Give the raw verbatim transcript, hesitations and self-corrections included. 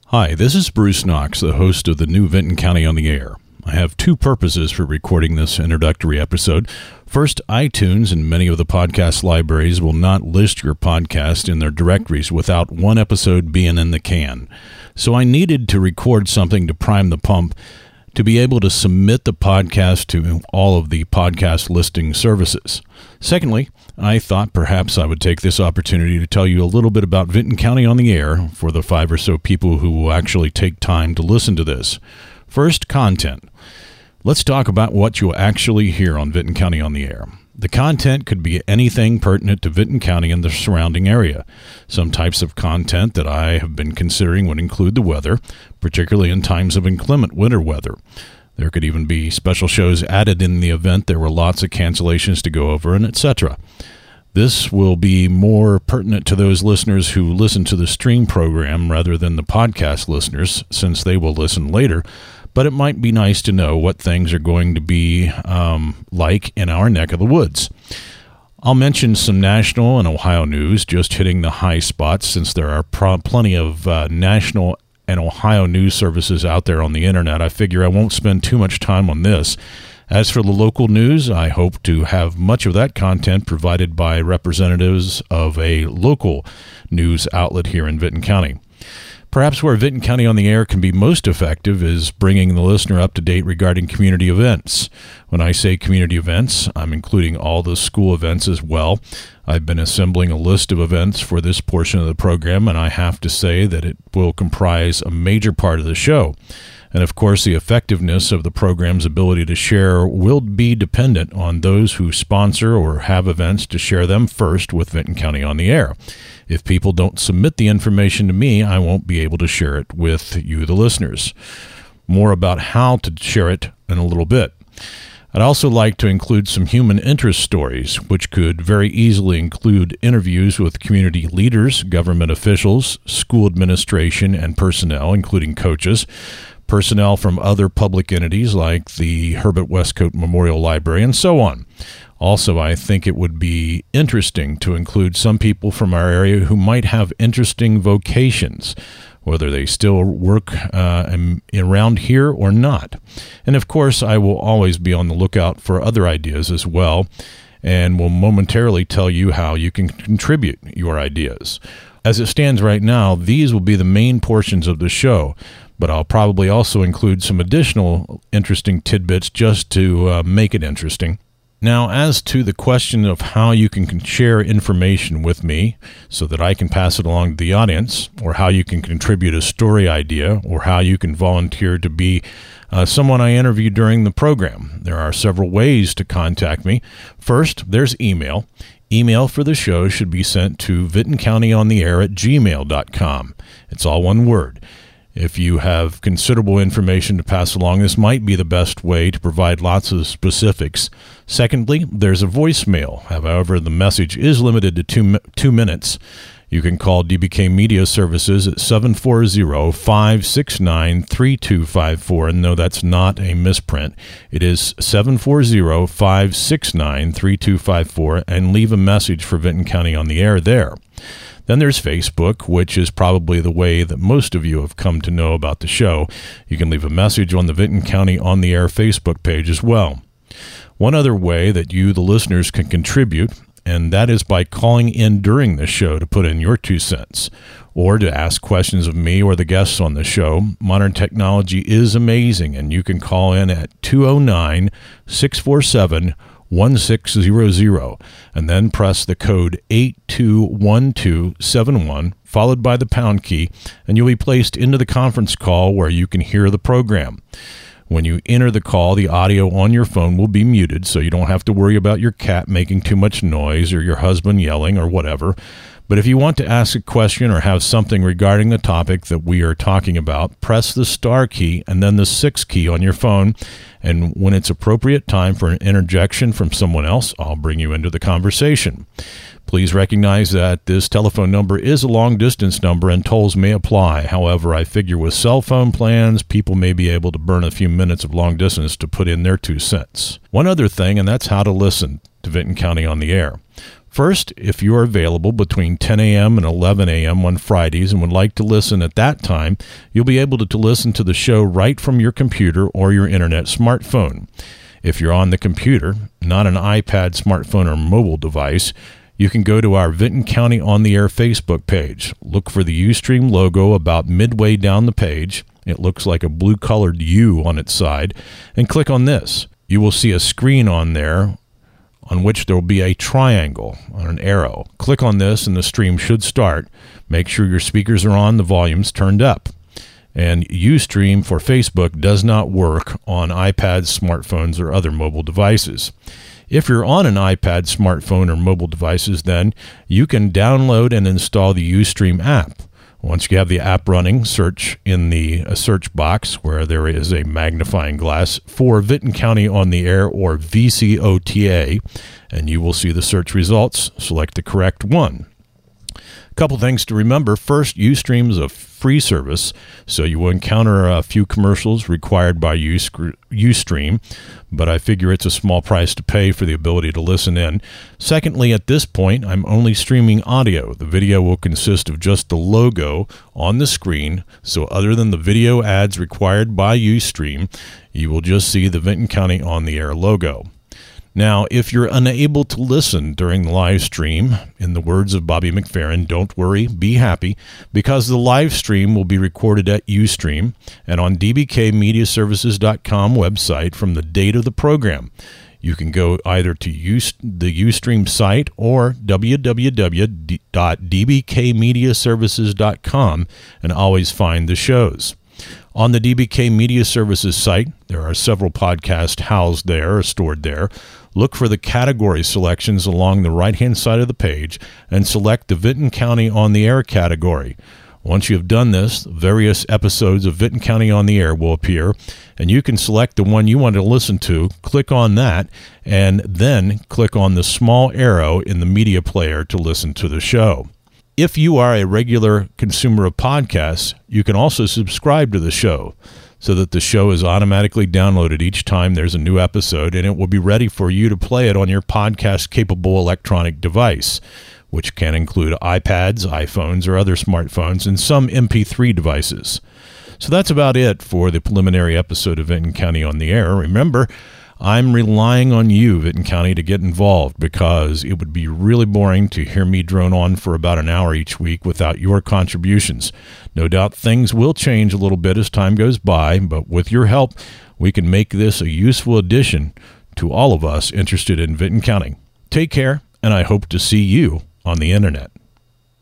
Hi, this is Bruce Knox, the host of the new Vinton County on the Air. I have two purposes for recording this introductory episode. First, iTunes and many of the podcast libraries will not list your podcast in their directories without one episode being in the can. So I needed to record something to prime the pump to be able to submit the podcast to all of the podcast listing services. Secondly, I thought perhaps I would take this opportunity to tell you a little bit about Vinton County on the Air for the five or so people who will actually take time to listen to this. First, content. Let's talk about what you'll actually hear on Vinton County on the Air. The content could be anything pertinent to Vinton County and the surrounding area. Some types of content that I have been considering would include the weather, particularly in times of inclement winter weather. There could even be special shows added in the event there were lots of cancellations to go over, and et cetera. This will be more pertinent to those listeners who listen to the stream program rather than the podcast listeners, since they will listen later. But it might be nice to know what things are going to be um, like in our neck of the woods. I'll mention some national and Ohio news, just hitting the high spots, since there are pro- plenty of uh, national and Ohio news services out there on the internet. I figure I won't spend too much time on this. As for the local news, I hope to have much of that content provided by representatives of a local news outlet here in Vinton County. Perhaps where Vinton County on the Air can be most effective is bringing the listener up to date regarding community events. When I say community events, I'm including all the school events as well. I've been assembling a list of events for this portion of the program, and I have to say that it will comprise a major part of the show. And of course, the effectiveness of the program's ability to share will be dependent on those who sponsor or have events to share them first with Vinton County on the Air. If people don't submit the information to me, I won't be able to share it with you, the listeners. More about how to share it in a little bit. I'd also like to include some human interest stories, which could very easily include interviews with community leaders, government officials, school administration, and personnel, including coaches, personnel from other public entities like the Herbert Westcote Memorial Library, and so on. Also, I think it would be interesting to include some people from our area who might have interesting vocations, whether they still work uh, around here or not. And of course, I will always be on the lookout for other ideas as well, and will momentarily tell you how you can contribute your ideas. As it stands right now, these will be the main portions of the show, but I'll probably also include some additional interesting tidbits just to uh, make it interesting. Now, as to the question of how you can share information with me so that I can pass it along to the audience, or how you can contribute a story idea, or how you can volunteer to be uh, someone I interview during the program, there are several ways to contact me. First, there's email. Email for the show should be sent to vinton county on the air at gmail dot com. It's all one word. If you have considerable information to pass along, this might be the best way to provide lots of specifics. Secondly, there's a voicemail. However, the message is limited to two, two minutes. You can call D B K Media Services at seven four zero, five six nine, three two five four. And no, that's not a misprint. It is seven four zero, five six nine, three two five four, and leave a message for Vinton County on the Air there. Then there's Facebook, which is probably the way that most of you have come to know about the show. You can leave a message on the Vinton County on the Air Facebook page as well. One other way that you, the listeners, can contribute, and that is by calling in during the show to put in your two cents, or to ask questions of me or the guests on the show. Modern technology is amazing, and you can call in at two oh nine, six four seven, one six zero zero, and then press the code eight two one two seven one, followed by the pound key, and you'll be placed into the conference call where you can hear the program. When you enter the call, the audio on your phone will be muted, so you don't have to worry about your cat making too much noise or your husband yelling or whatever. But if you want to ask a question or have something regarding the topic that we are talking about, press the star key and then the six key on your phone. And when it's appropriate time for an interjection from someone else, I'll bring you into the conversation. Please recognize that this telephone number is a long-distance number and tolls may apply. However, I figure with cell phone plans, people may be able to burn a few minutes of long distance to put in their two cents. One other thing, and that's how to listen to Vinton County on the Air. First, if you are available between ten a.m. and eleven a.m. on Fridays and would like to listen at that time, you'll be able to, to listen to the show right from your computer or your internet smartphone. If you're on the computer, not an iPad, smartphone, or mobile device, you can go to our Vinton County On the Air Facebook page. Look for the Ustream logo about midway down the page. It looks like a blue-colored U on its side. And click on this. You will see a screen on there on which there will be a triangle on an arrow. Click on this and the stream should start. Make sure your speakers are on, the volume's turned up. And Ustream for Facebook does not work on iPads, smartphones, or other mobile devices. If you're on an iPad, smartphone, or mobile devices, then you can download and install the Ustream app. Once you have the app running, search in the uh, search box where there is a magnifying glass for Vinton County On the Air or V C O T A, and you will see the search results. Select the correct one. A couple things to remember. First, Ustream is a free service, so you will encounter a few commercials required by Ustream, but I figure it's a small price to pay for the ability to listen in. Secondly, at this point, I'm only streaming audio. The video will consist of just the logo on the screen, so other than the video ads required by Ustream, you will just see the Vinton County On the Air logo. Now, if you're unable to listen during the live stream, in the words of Bobby McFerrin, don't worry, be happy, because the live stream will be recorded at Ustream and on d b k media services dot com website from the date of the program. You can go either to Ust- the Ustream site or w w w dot d b k media services dot com and always find the shows. On the D B K Media Services site, there are several podcasts housed there or stored there. Look for the category selections along the right-hand side of the page and select the Vinton County On the Air category. Once you have done this, various episodes of Vinton County On the Air will appear, and you can select the one you want to listen to, click on that, and then click on the small arrow in the media player to listen to the show. If you are a regular consumer of podcasts, you can also subscribe to the show so that the show is automatically downloaded each time there's a new episode, and it will be ready for you to play it on your podcast-capable electronic device, which can include iPads, iPhones, or other smartphones, and some M P three devices. So that's about it for the preliminary episode of Vinton County On the Air. Remember, I'm relying on you, Vinton County, to get involved because it would be really boring to hear me drone on for about an hour each week without your contributions. No doubt things will change a little bit as time goes by, but with your help, we can make this a useful addition to all of us interested in Vinton County. Take care, and I hope to see you on the internet.